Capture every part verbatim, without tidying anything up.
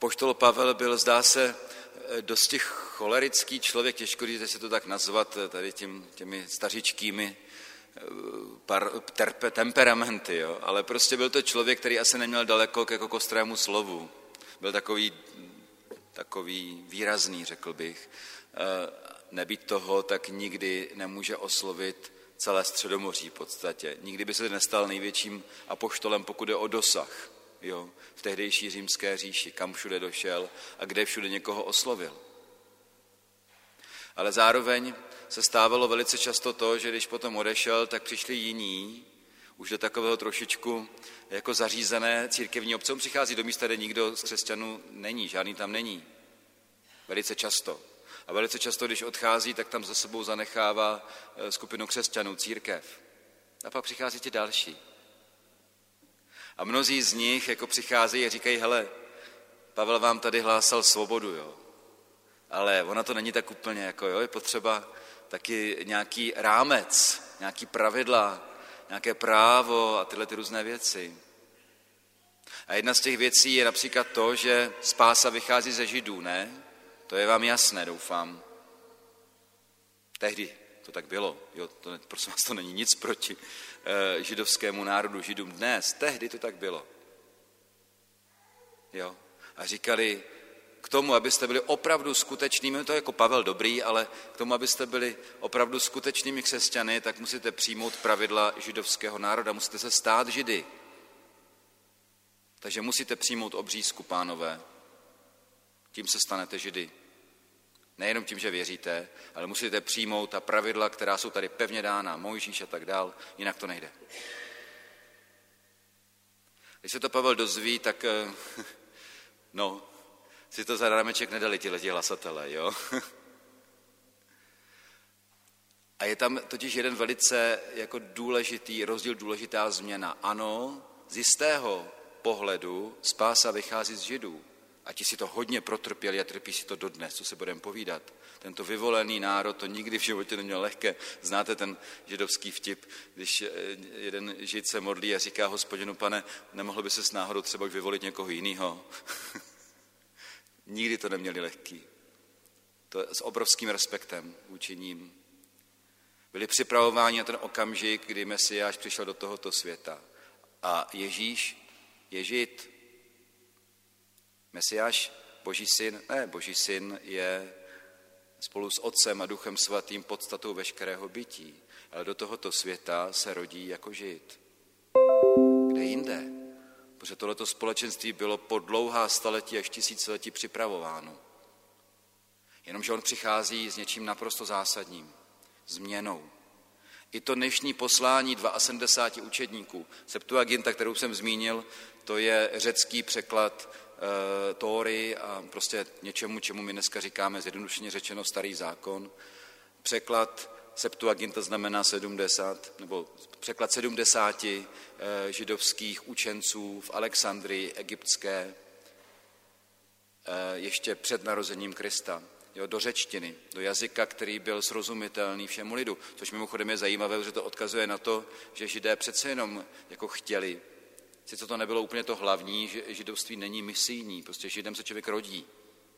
Apoštol Pavel byl, zdá se, dosti cholerický člověk, těžko říct, se to tak nazvat tady tím, těmi stařičkými par, terpe, temperamenty, jo? Ale prostě byl to člověk, který asi neměl daleko ke kostrému slovu. Byl takový, takový výrazný, řekl bych. Nebýt toho, tak nikdy nemůže oslovit celé Středomoří v podstatě. Nikdy by se nestal největším apoštolem, pokud je o dosah, jo? V tehdejší římské říši, kam všude došel a kde všude někoho oslovil. Ale zároveň se stávalo velice často to, že když potom odešel, tak přišli jiní, už do takového trošičku jako zařízené církevní obce. On přichází do místa, kde nikdo z křesťanů není, žádný tam není. Velice často. A velice často, když odchází, tak tam za sebou zanechává skupinu křesťanů, církev. A pak přichází ti další. A mnozí z nich jako přicházejí a říkají, hele, Pavel vám tady hlásal svobodu, jo. Ale ona to není tak úplně, jako jo, je potřeba taky nějaký rámec, nějaký pravidla, nějaké právo a tyhle ty různé věci. A jedna z těch věcí je například to, že spása vychází ze Židů, ne? To je vám jasné, doufám. Tehdy to tak bylo, jo, to, prosím vás, to není nic proti e, židovskému národu, Židům dnes, tehdy to tak bylo. Jo, a říkali, k tomu, abyste byli opravdu skutečnými, to je jako Pavel dobrý, ale k tomu, abyste byli opravdu skutečnými křesťany, tak musíte přijmout pravidla židovského národa, musíte se stát Židy. Takže musíte přijmout obřízku, pánové. Tím se stanete Židy. Nejenom tím, že věříte, ale musíte přijmout ta pravidla, která jsou tady pevně dána, Mojžíš a tak dál, jinak to nejde. Když se to Pavel dozví, tak no, si to za rámeček nedali tihleti hlasatelé, jo? A je tam totiž jeden velice jako důležitý rozdíl, důležitá změna. Ano, z jistého pohledu spása vychází z Židů. A ti si to hodně protrpěli a trpí si to dodnes, co se budeme povídat. Tento vyvolený národ to nikdy v životě neměl lehké. Znáte ten židovský vtip, když jeden žid se modlí a říká Hospodinu, pane, nemohl by se s náhodou třeba vyvolit někoho jiného? Nikdy to neměli lehký. To s obrovským respektem vůči ním. Byli připravováni na ten okamžik, kdy Mesiáš přišel do tohoto světa. A Ježíš je Žid. Mesiáš, Boží syn, ne, Boží syn je spolu s Otcem a Duchem Svatým podstatou veškerého bytí. Ale do tohoto světa se rodí jako Žid. Kde jinde? Protože tohleto společenství bylo po dlouhá staletí až tisíciletí připravováno. Jenomže on přichází s něčím naprosto zásadním, změnou. I to dnešní poslání sedmdesáti dvou učedníků, Septuaginta, kterou jsem zmínil, to je řecký překlad e, Tóry a prostě něčemu, čemu my dneska říkáme zjednodušeně řečeno starý zákon. Překlad Septuaginta znamená sedmdesát, nebo překlad sedmdesáti e, židovských učenců v Alexandrii egyptské e, ještě před narozením Krista. Jo, do řečtiny, do jazyka, který byl srozumitelný všemu lidu. Což mimochodem je zajímavé, že to odkazuje na to, že Židé přece jenom jako chtěli. Sice to nebylo úplně to hlavní, že židovství není misijní, prostě Židem se člověk rodí.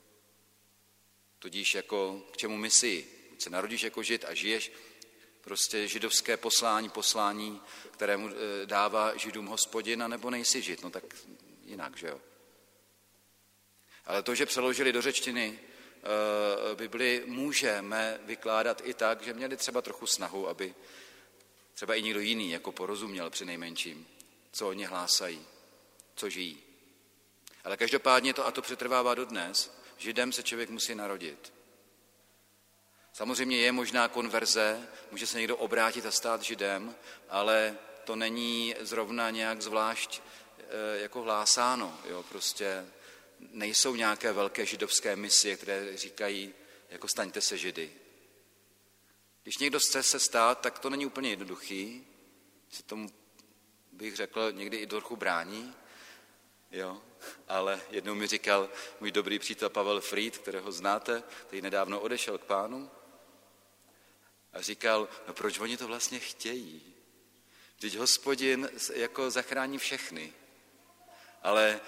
Tudíž jako k čemu misii? Buď se narodíš jako Žid a žiješ prostě židovské poslání, poslání, kterému dává Židům Hospodin, nebo nejsi Žid, no tak jinak, že jo. Ale to, že přeložili do řečtiny Bibli, můžeme vykládat i tak, že měli třeba trochu snahu, aby třeba i někdo jiný jako porozuměl přinejmenším, co oni hlásají, co žijí. Ale každopádně to a to přetrvává dodnes. Židem se člověk musí narodit. Samozřejmě je možná konverze, může se někdo obrátit a stát Židem, ale to není zrovna nějak zvlášť jako hlásáno, jo, prostě nejsou nějaké velké židovské misie, které říkají, jako staňte se Židy. Když někdo chce se stát, tak to není úplně jednoduchý, se tomu bych řekl, někdy i trochu brání, jo, ale jednou mi říkal můj dobrý přítel Pavel Fried, kterého znáte, který nedávno odešel k Pánu, a říkal, no proč oni to vlastně chtějí? Vždyť Hospodin jako zachrání všechny, ale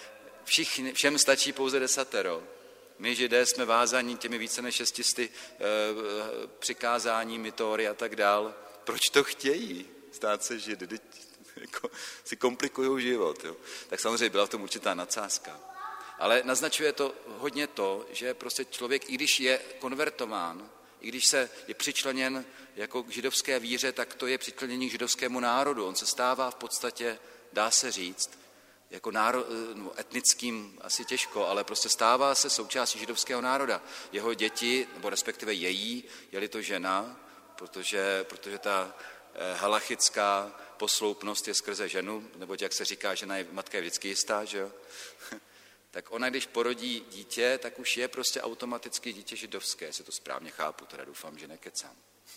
všichni, všem stačí pouze desatero. My Židé jsme vázáni těmi více než šestisty e, e, přikázáními Tóry a tak dál. Proč to chtějí? Stát se Židy, teď jako, si komplikují život. Jo? Tak samozřejmě byla v tom určitá nadsázka. Ale naznačuje to hodně to, že prostě člověk, i když je konvertován, i když se je přičleněn jako k židovské víře, tak to je přičlenění k židovskému národu. On se stává v podstatě, dá se říct, jako náro, no, etnickým asi těžko, ale prostě stává se součástí židovského národa. Jeho děti, nebo respektive její, je-li to žena, protože, protože ta eh, halachická posloupnost je skrze ženu, nebo jak se říká, žena je, matka je vždycky jistá, že jo? Tak ona, když porodí dítě, tak už je prostě automaticky dítě židovské, jestli to správně chápu, teda doufám, že nekecám.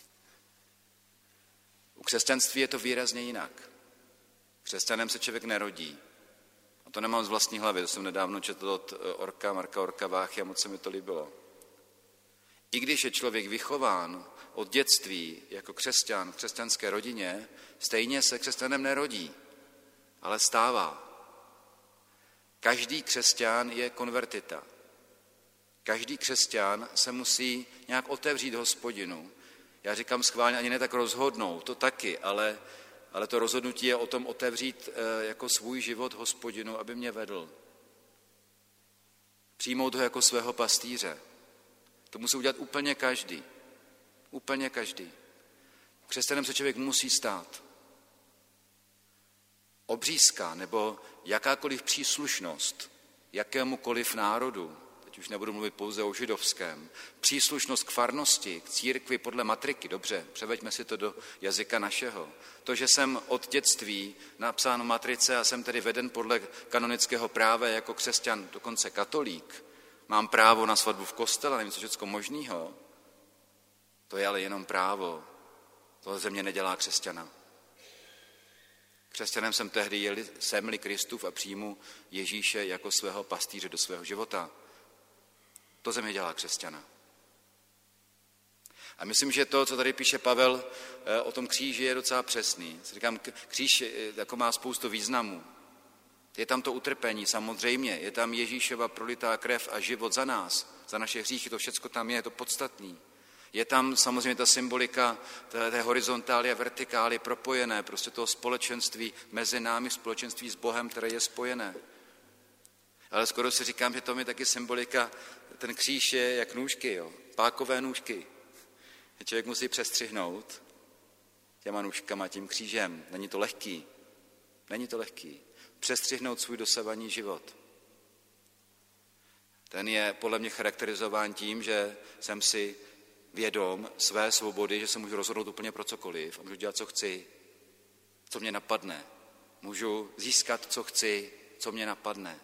U křesťanství je to výrazně jinak. Křesťanem se člověk nerodí. A to nemám z vlastní hlavy, to jsem nedávno četl od Orka, Marka Orka Váchy a moc se mi to líbilo. I když je člověk vychován od dětství jako křesťan v křesťanské rodině, stejně se křesťanem nerodí, ale stává. Každý křesťan je konvertita. Každý křesťan se musí nějak otevřít Hospodinu. Já říkám schválně ani ne tak rozhodnout, to taky, ale, ale to rozhodnutí je o tom otevřít e, jako svůj život Hospodinu, aby mě vedl. Přijmout ho jako svého pastýře. To musí udělat úplně každý. Úplně každý. Křesťanem se člověk musí stát. Obřízka nebo jakákoliv příslušnost jakémukoliv národu, teď už nebudu mluvit pouze o židovském, příslušnost k farnosti, k církvi podle matriky, dobře, převeďme si to do jazyka našeho. To, že jsem od dětství napsán v matrice a jsem tedy veden podle kanonického práva jako křesťan, dokonce katolík, mám právo na svatbu v kostele, nevím, co všecko možného, to je ale jenom právo. To ze mě nedělá křesťana. Křesťanem jsem tehdy, jsem-li Kristův a přijmu Ježíše jako svého pastýře do svého života. To ze mě dělá křesťana. A myslím, že to, co tady píše Pavel o tom kříži, je docela přesný. Říkám, kříž jako má spoustu významů. Je tam to utrpení, samozřejmě, je tam Ježíšova prolitá krev a život za nás, za naše hříchy, to všecko tam je, je to podstatný. Je tam samozřejmě ta symbolika té, té horizontály a vertikály propojené, prostě toho společenství mezi námi, společenství s Bohem, které je spojené. Ale skoro si říkám, že to je taky symbolika, ten kříž je jak nůžky, jo, pákové nůžky. Člověk musí přestřihnout těma nůžkama, tím křížem. Není to lehký. Není to lehký. Přestřihnout svůj dosavadní život. Ten je podle mě charakterizován tím, že jsem si vědom své svobody, že se můžu rozhodnout úplně pro cokoliv a můžu dělat, co chci, co mě napadne. Můžu získat, co chci, co mě napadne.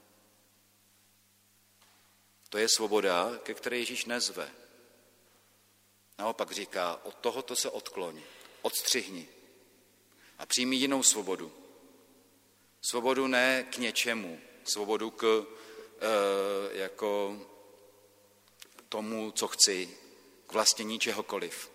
To je svoboda, ke které Ježíš nezve. Naopak říká, od tohoto se odkloň, odstřihni a přijmi jinou svobodu. Svobodu ne k něčemu, svobodu k e, jako tomu, co chci, k vlastnění čehokoliv.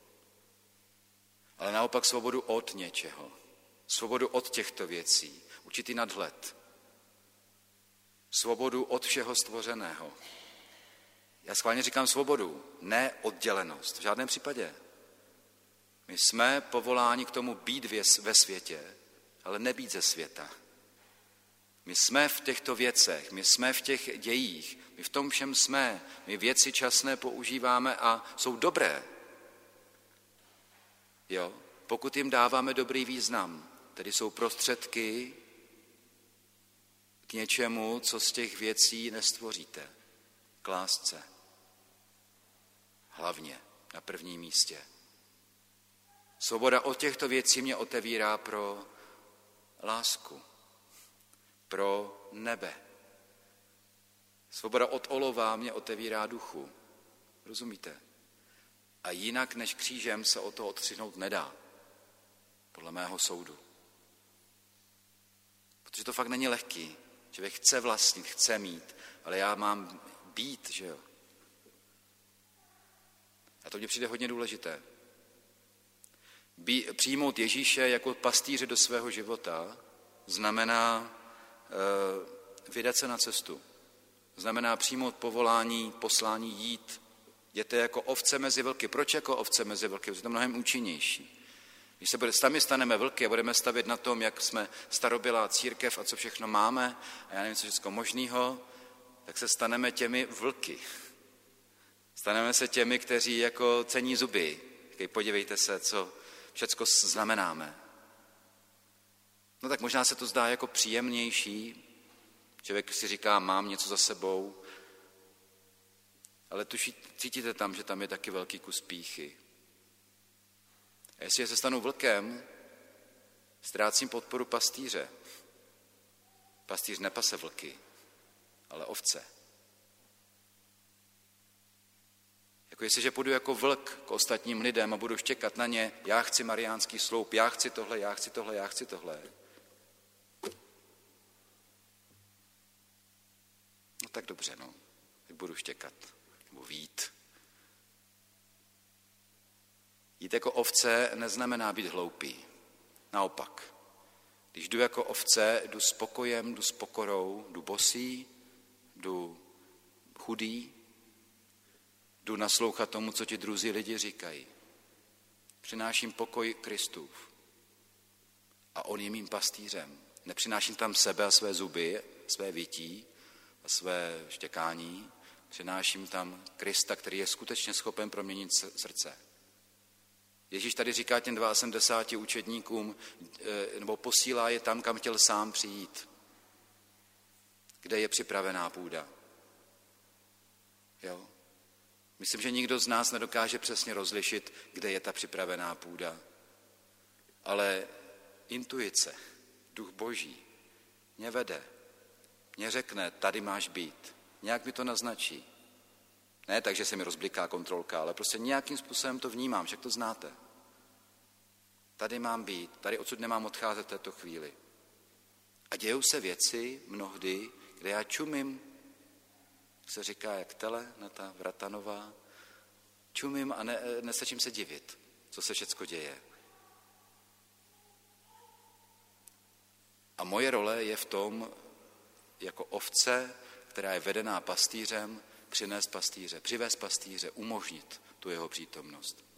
Ale naopak svobodu od něčeho, svobodu od těchto věcí, určitý nadhled, svobodu od všeho stvořeného. Já schválně říkám svobodu, ne oddělenost, v žádném případě. My jsme povoláni k tomu být ve světě, ale nebýt ze světa. My jsme v těchto věcech, my jsme v těch dějích, my v tom všem jsme, my věci časné používáme a jsou dobré. Jo? Pokud jim dáváme dobrý význam, tedy jsou prostředky k něčemu, co z těch věcí nestvoříte, k lásce. Hlavně na prvním místě. Svoboda od těchto věcí mě otevírá pro lásku, pro nebe. Svoboda od olova mě otevírá duchu. Rozumíte? A jinak než křížem se o to odstřihnout nedá. Podle mého soudu. Protože to fakt není lehký. Člověk chce vlastnit, chce mít, ale já mám být, že jo? A to mně přijde hodně důležité. Bí, přijmout Ježíše jako pastýře do svého života znamená e, vydat se na cestu. Znamená přijmout povolání, poslání jít. Jděte jako ovce mezi vlky. Proč jako ovce mezi vlky? Protože to je mnohem účinnější. Když se bude, sami staneme vlky a budeme stavět na tom, jak jsme starobylá církev a co všechno máme, a já nevím, co všechno možného, tak se staneme těmi vlky. Staneme se těmi, kteří jako cení zuby. Podívejte se, co všecko znamenáme. No tak možná se to zdá jako příjemnější. Člověk si říká, mám něco za sebou, ale tuší, cítíte tam, že tam je taky velký kus pýchy. A jestli se stanu vlkem, ztrácím podporu pastýře. Pastýř nepase vlky, ale ovce. Jako jestliže půjdu jako vlk k ostatním lidem a budu štěkat na ně, já chci mariánský sloup, já chci tohle, já chci tohle, já chci tohle. No tak dobře, no. Tak budu štěkat, nebo vít. Jít jako ovce neznamená být hloupý. Naopak. Když jdu jako ovce, jdu s pokojem, jdu s pokorou, jdu bosý, jdu chudý, jdu naslouchat tomu, co ti druzí lidi říkají. Přináším pokoj Kristův. A on je mým pastýřem. Nepřináším tam sebe a své zuby, své vytí a své štěkání. Přináším tam Krista, který je skutečně schopen proměnit srdce. Ježíš tady říká těm sedmdesáti učedníkům, nebo posílá je tam, kam chtěl sám přijít. Kde je připravená půda. Jo? Myslím, že nikdo z nás nedokáže přesně rozlišit, kde je ta připravená půda. Ale intuice, duch boží, mě vede, mě řekne, tady máš být. Nějak mi to naznačí. Ne tak, že se mi rozbliká kontrolka, ale prostě nějakým způsobem to vnímám, však to znáte. Tady mám být, tady odsud nemám odcházet v této chvíli. A dějou se věci mnohdy, kde já čumím, se říká jak tele na ta vratanová, čumím a ne, nestačím se divit, co se všecko děje. A moje role je v tom, jako ovce, která je vedená pastýřem, přinést pastýře, přivést pastýře, umožnit tu jeho přítomnost.